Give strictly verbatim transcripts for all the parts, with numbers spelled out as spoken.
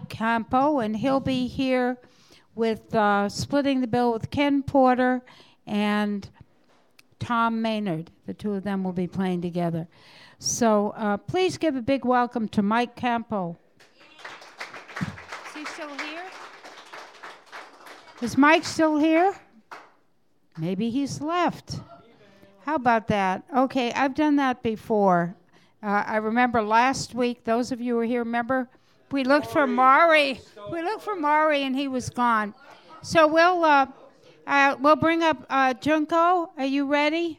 Mike Campo, and he'll be here with uh, splitting the bill with Ken Porter and Tom Maynard. The two of them will be playing together. So uh, please give a big welcome to Mike Campo. Is he still here? Is Mike still here? Maybe he's left. How about that? Okay, I've done that before. Uh, I remember last week, those of you who were here, remember? We looked for Maury. We looked for Maury, and he was gone. So we'll uh, uh, we'll bring up uh, Junko. Are you ready?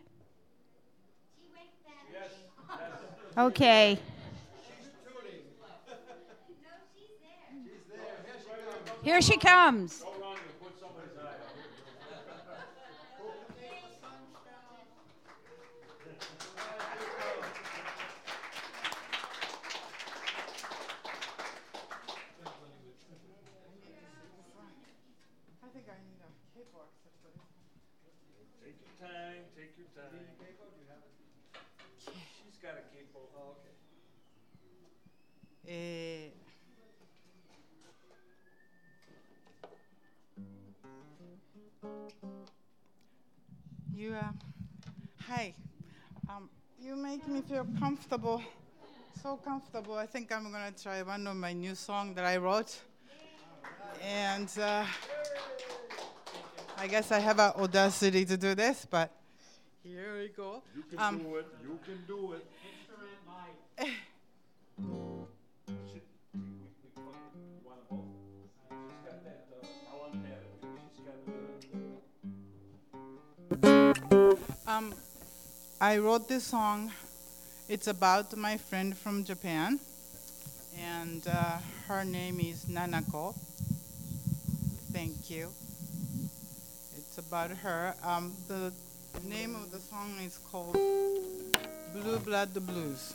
Okay. Here she comes. Eh, you, uh, hi. Um, you make me feel comfortable, so comfortable. I think I'm gonna try one of my new songs that I wrote, and uh, I guess I have an audacity to do this, but here we go. You can um, do it. You can do it. Um, I wrote this song. It's about my friend from Japan, and uh, her name is Nanako. Thank you. It's about her. Um, the name of the song is called Blue Blood Blues.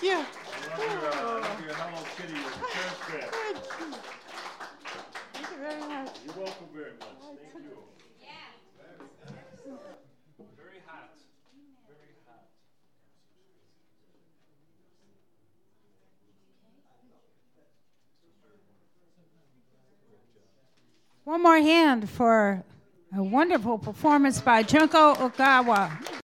you. I love your, uh, I love your Hello Kitty with the transcript. Thank you. Thank you very much. You're welcome very much. Thank you. Very hot. Very hot. One more hand for a wonderful performance by Junko Okawa.